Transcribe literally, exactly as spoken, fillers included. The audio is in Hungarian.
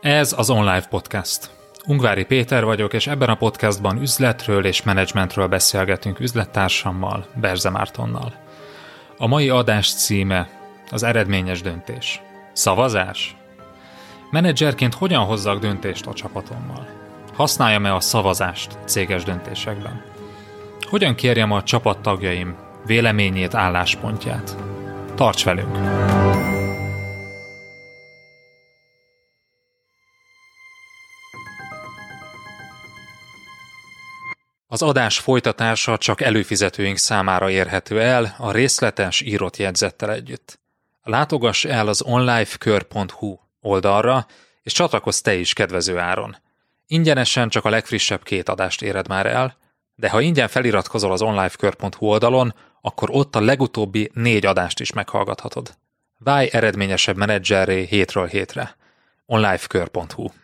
Ez az OnLive Podcast. Ungvári Péter vagyok, és ebben a podcastban üzletről és menedzsmentről beszélgetünk üzlettársammal, Berze Mártonnal. A mai adás címe az eredményes döntés. Szavazás? Menedzserként hogyan hozzak döntést a csapatommal? Használjam-e a szavazást céges döntésekben? Hogyan kérjem a csapattagjaim véleményét, álláspontját? Tarts velünk! Az adás folytatása csak előfizetőink számára érhető el a részletes írott jegyzettel együtt. Látogass el az onlifekör pont hu oldalra, és csatlakozz te is kedvező áron. Ingyenesen csak a legfrissebb két adást éred már el, de ha ingyen feliratkozol az onlifekör pont hu oldalon, akkor ott a legutóbbi négy adást is meghallgathatod. Válj eredményesebb menedzserré hétről hétre. onlifekör pont hu